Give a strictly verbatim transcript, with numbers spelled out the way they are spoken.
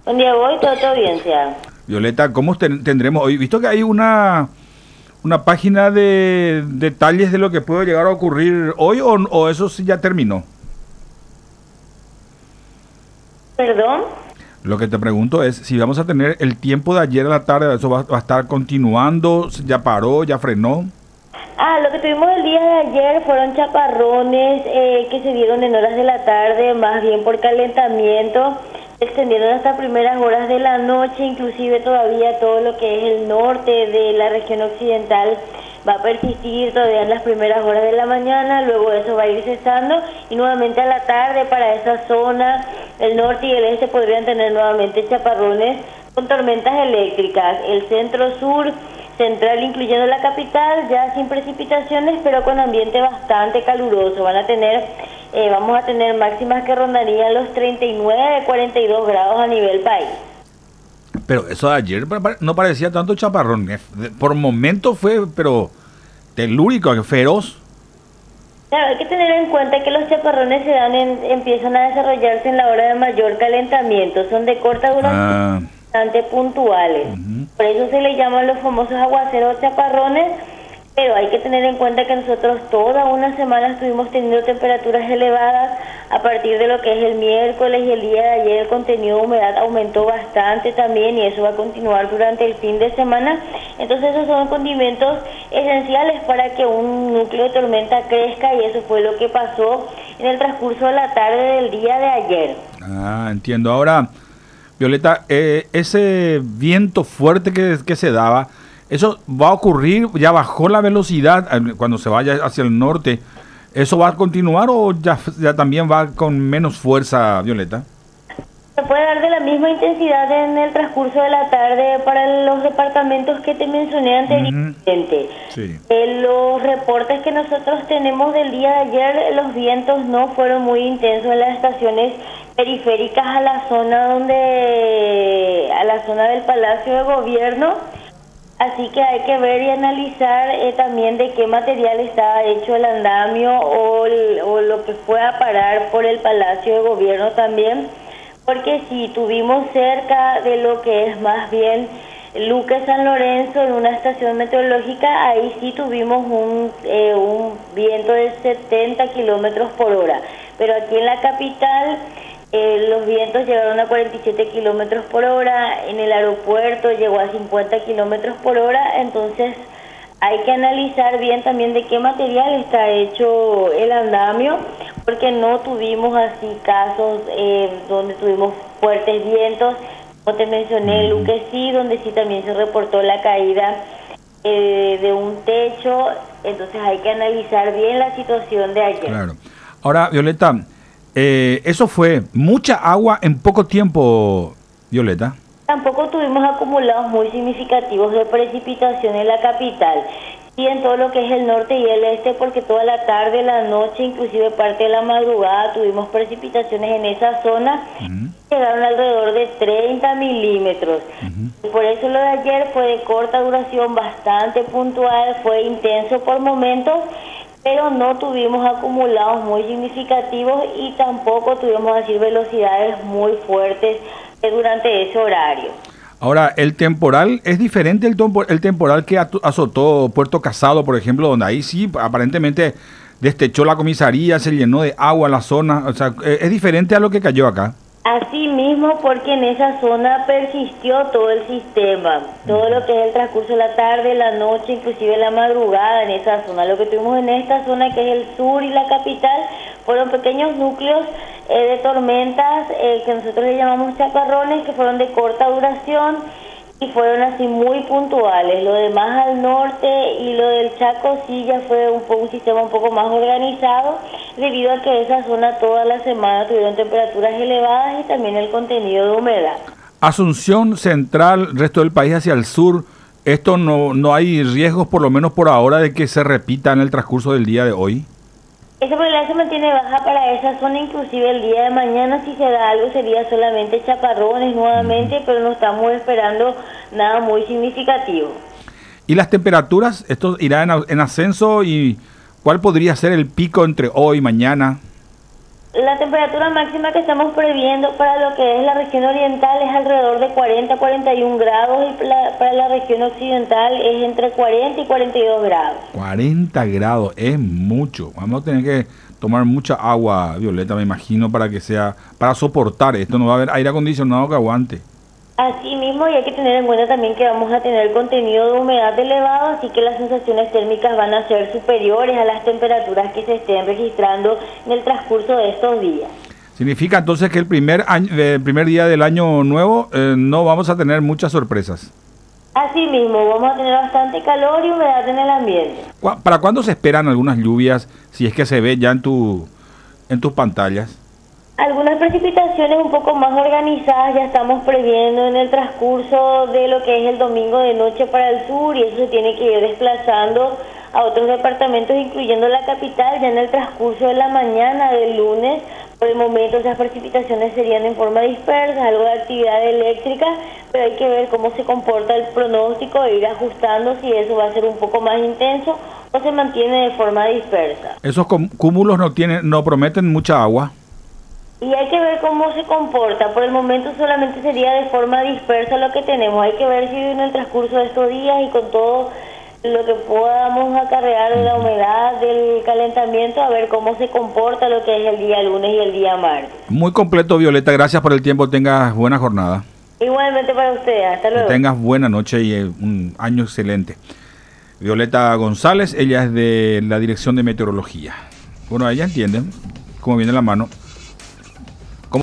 Un día voy, todo, todo bien, sea. Violeta, ¿cómo ten- tendremos hoy? Visto que hay una, una página de detalles de lo que puede llegar a ocurrir hoy o, o eso sí ya terminó. ¿Perdón? Lo que te pregunto es si vamos a tener el tiempo de ayer a la tarde, eso va, va a estar continuando, ya paró, ya frenó. Ah, lo que tuvimos el día de ayer fueron chaparrones eh, que se dieron en horas de la tarde, más bien por calentamiento, se extendieron hasta primeras horas de la noche, inclusive todavía todo lo que es el norte de la región occidental va a persistir todavía en las primeras horas de la mañana, luego eso va a ir cesando y nuevamente a la tarde para esa zona, el norte y el este podrían tener nuevamente chaparrones con tormentas eléctricas, el centro-sur, central incluyendo la capital, ya sin precipitaciones, pero con ambiente bastante caluroso. Van a tener, eh, vamos a tener máximas que rondarían los treinta y nueve, cuarenta y dos grados a nivel país. Pero eso de ayer pa- pa- no parecía tanto chaparrón. eh, de- Por momentos fue, pero telúrico, feroz. Claro, hay que tener en cuenta que los chaparrones se dan en- empiezan a desarrollarse en la hora de mayor calentamiento, son de corta duración. Ah, Bastante puntuales. Ujú. Por eso se le llaman los famosos aguaceros chaparrones, pero hay que tener en cuenta que nosotros toda una semana estuvimos teniendo temperaturas elevadas. A partir de lo que es el miércoles y el día de ayer el contenido de humedad aumentó bastante también y eso va a continuar durante el fin de semana. Entonces esos son condimentos esenciales para que un núcleo de tormenta crezca y eso fue lo que pasó en el transcurso de la tarde del día de ayer. ah, entiendo. Ahora, Violeta, eh, ese viento fuerte que, que se daba, ¿eso va a ocurrir? ¿Ya bajó la velocidad eh, cuando se vaya hacia el norte? ¿Eso va a continuar o ya, ya también va con menos fuerza, Violeta? Se puede dar de la misma intensidad en el transcurso de la tarde para los departamentos que te mencioné anteriormente. Sí. En los reportes que nosotros tenemos del día de ayer, los vientos no fueron muy intensos en las estaciones periféricas a la zona donde, a la zona del Palacio de Gobierno. Así que hay que ver y analizar eh, también de qué material está hecho el andamio o, el- o lo que fue a parar por el Palacio de Gobierno también, porque si tuvimos cerca de lo que es más bien Luque San Lorenzo en una estación meteorológica, ahí sí tuvimos un, eh, un viento de setenta kilómetros por hora, pero aquí en la capital eh, los vientos llegaron a cuarenta y siete kilómetros por hora, en el aeropuerto llegó a cincuenta kilómetros por hora, entonces hay que analizar bien también de qué material está hecho el andamio, porque no tuvimos así casos eh, donde tuvimos fuertes vientos, como te mencioné, Luque sí, donde sí también se reportó la caída eh, de un techo, entonces hay que analizar bien la situación de ayer. Claro. Ahora, Violeta, eh, eso fue mucha agua en poco tiempo, Violeta. Tampoco tuvimos acumulados muy significativos de precipitación en la capital, sí en todo lo que es el norte y el este, porque toda la tarde, la noche, inclusive parte de la madrugada, tuvimos precipitaciones en esa zona, Ujú. llegaron alrededor de treinta milímetros. Ujú. Por eso lo de ayer fue de corta duración, bastante puntual, fue intenso por momentos, pero no tuvimos acumulados muy significativos y tampoco tuvimos así velocidades muy fuertes eh, durante ese horario. Ahora, el temporal es diferente el, tempo- el temporal que atu- azotó Puerto Casado, por ejemplo, donde ahí sí aparentemente destechó la comisaría, se llenó de agua la zona. O sea, eh, es diferente a lo que cayó acá. Así mismo, porque en esa zona persistió todo el sistema, todo lo que es el transcurso de la tarde, la noche, inclusive la madrugada en esa zona. Lo que tuvimos en esta zona, que es el sur y la capital, fueron pequeños núcleos eh, de tormentas eh, que nosotros le llamamos chaparrones, que fueron de corta duración y fueron así muy puntuales. Lo demás al norte y lo del Chaco sí ya fue un, po- un sistema un poco más organizado, debido a que esa zona toda la semana tuvieron temperaturas elevadas y también el contenido de humedad. Asunción Central, resto del país hacia el sur, esto no, no hay riesgos, por lo menos por ahora, de que se repita en el transcurso del día de hoy. Esa probabilidad se mantiene baja para esa zona, inclusive el día de mañana si se da algo sería solamente chaparrones nuevamente, pero no estamos esperando nada muy significativo. ¿Y las temperaturas? ¿Esto irá en, a- en ascenso? ¿Y cuál podría ser el pico entre hoy y mañana? La temperatura máxima que estamos previendo para lo que es la región oriental es alrededor de cuarenta a cuarenta y un grados y la, para la región occidental es entre cuarenta y cuarenta y dos grados. cuarenta grados, es mucho. Vamos a tener que tomar mucha agua, Violeta, me imagino, para que sea, para soportar esto. No va a haber aire acondicionado que aguante. Así mismo, y hay que tener en cuenta también que vamos a tener contenido de humedad elevado, así que las sensaciones térmicas van a ser superiores a las temperaturas que se estén registrando en el transcurso de estos días. Significa entonces que el primer año, el primer día del año nuevo eh, no vamos a tener muchas sorpresas. Así mismo, vamos a tener bastante calor y humedad en el ambiente. ¿Para cuándo se esperan algunas lluvias, si es que se ve ya en tu en tus pantallas? Algunas precipitaciones un poco más organizadas ya estamos previendo en el transcurso de lo que es el domingo de noche para el sur, y eso se tiene que ir desplazando a otros departamentos, incluyendo la capital, ya en el transcurso de la mañana del lunes. Por el momento esas precipitaciones serían en forma dispersa, algo de actividad eléctrica, pero hay que ver cómo se comporta el pronóstico e ir ajustando si eso va a ser un poco más intenso o se mantiene de forma dispersa. Esos cúmulos no tienen, no prometen mucha agua. Y hay que ver cómo se comporta. Por el momento solamente sería de forma dispersa lo que tenemos. Hay que ver si en el transcurso de estos días y con todo lo que podamos acarrear de la humedad, del calentamiento, a ver cómo se comporta lo que es el día lunes y el día martes. Muy completo, Violeta. Gracias por el tiempo. Tengas buena jornada. Igualmente para usted. Hasta luego. Que tengas buena noche y un año excelente. Violeta González, ella es de la Dirección de Meteorología. Bueno, ella entiende cómo viene la mano.